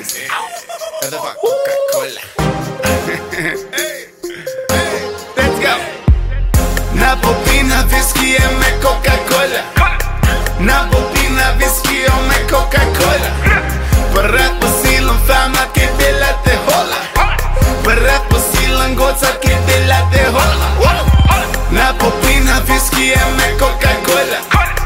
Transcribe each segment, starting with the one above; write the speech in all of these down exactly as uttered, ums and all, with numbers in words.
Edhe pak Coca-Cola. Let's go. Na po pina viski e me Coca-Cola. Na po pina viski o me Coca-Cola. Për rrët po silën fama ke delat e holla. Për rrët po silën gocat ke delat e holla. Na po pina viski e me Coca-Cola.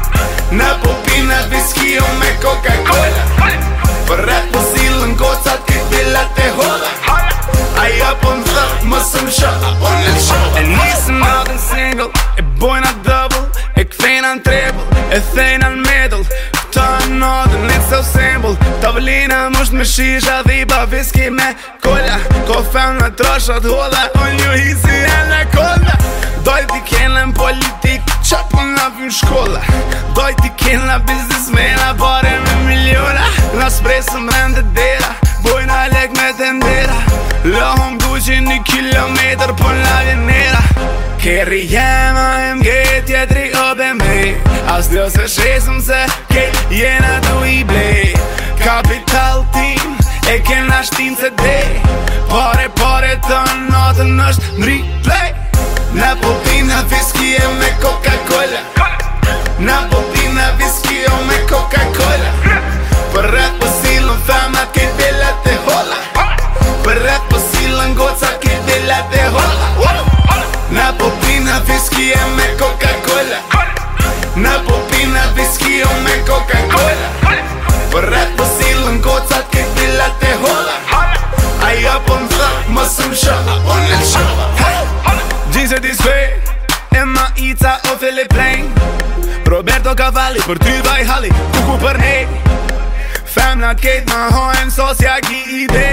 Na po pina viski o me Coca-Cola. Për rrët po silën gocat ke delat e holla. Aja po më thët më së më shë apo në show. E nisëm edhe në single, e bojna double, e kthejna në treble, e thejna në middle. Këta në nodën, it's so simple. Tavlina musht me shisha, dhiba viski me cola. Ko fem në troshat holla, on ju hisi e në kolla. Doj t'i kena në politik, qa po në vjën shkolla. Doj t'i kena biznismena, pare me miliona. Na spresëm rende dera, bojna lek me tendera. Lohëm Gucci një kilometr po në vjenera. Kerri jema e mge tjetri o B M W. As dio se shesëm se kejt jena du i blej. Kapital tim e kena shtin se dej. Pare pare të notën është në replay. Na po pina viski e me Coca-Cola. Na po pina viski o me Coca-Cola. Për rrët po silën fama ke delat e holla. Për rrët po silën goca ke delat e holla. Na po pina viski e me Coca-Cola. Na po pina viski o me Coca-Cola. Për rrët po silën goca ke delat e holla. Aja po më thët më së më shë apo në show. Gjinse t'i svej, e ma ica o Filip Lane. Roberto Cavalli, për ty vaj halli, kuku për nej. Femna kejt ma hojnë sosja ki ide.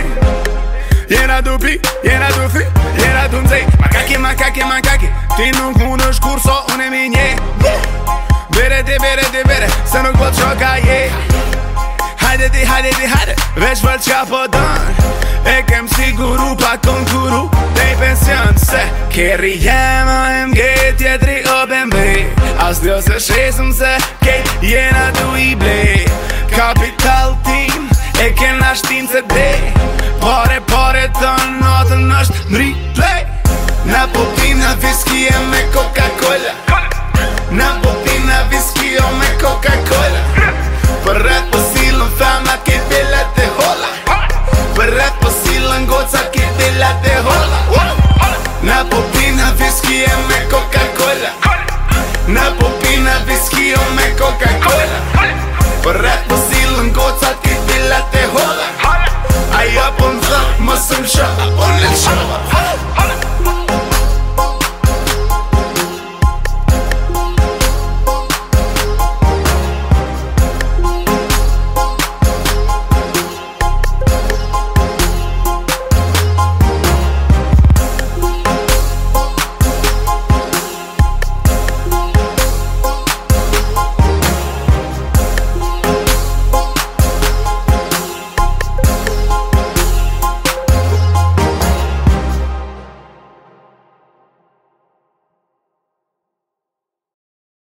Jena du pi, jena du fi, jena du nxej. Makaki, makaki, makaki, ti nuk mund është kur so unë e mi nje. Bere ti, bere ti, bere, se nuk po t'shoka je. Hajde ti, hajde ti, hajde, veç për qa po dën. E kem siguru pa konkuru, dej pension se kerri jema e mge tjetri o B M W. As dio se shesëm se kejt jena du i blej. Kapital tim e kena shtin se dej. Pare pare të notën është në replay. Na po pina viski e me Coca-Cola. Na po pina viski o me Coca-Cola. Për rrët po silën fama ke delat e holla. Për rrët po silën goca ke delat e holla. Na po pina viski e me Coca-Cola. Na po pina viski o me Coca-Cola. Për rrët po silën goca ke delat e holla. Aja po më thët më së më shë apo në show.